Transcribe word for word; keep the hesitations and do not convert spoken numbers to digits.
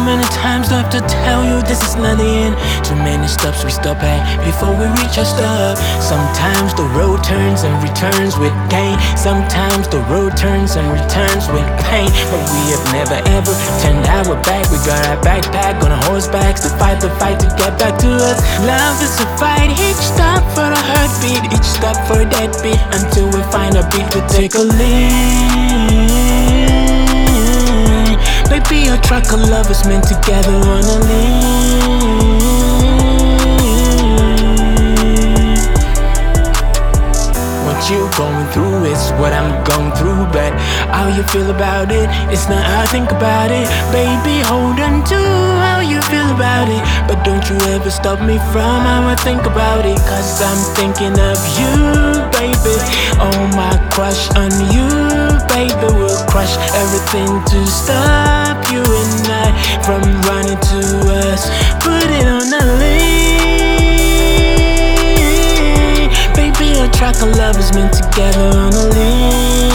many times do I have to tell you this is not the end? Too many stops we stop at before we reach our stop. Sometimes the road turns and returns with gain. Sometimes the road turns and returns with pain. But we have never ever turned our back. We got our backpack on our horsebacks to fight the fight to get back to us. Love is a fight, each stop for a heartbeat, each stop for that beat, until we find a beat to take a lead. Maybe a track of love is meant together on a lead. What you going through is what I'm going through, but how you feel about it, it's not how I think about it. Baby, hold on to how you feel about it, but don't you ever stop me from how I think about it. Cause I'm thinking of you, baby. Oh, my crush on you, baby. We'll crush everything to stop you and I from running to us. Put it on a lead. Baby, a track of love is meant together on a lead.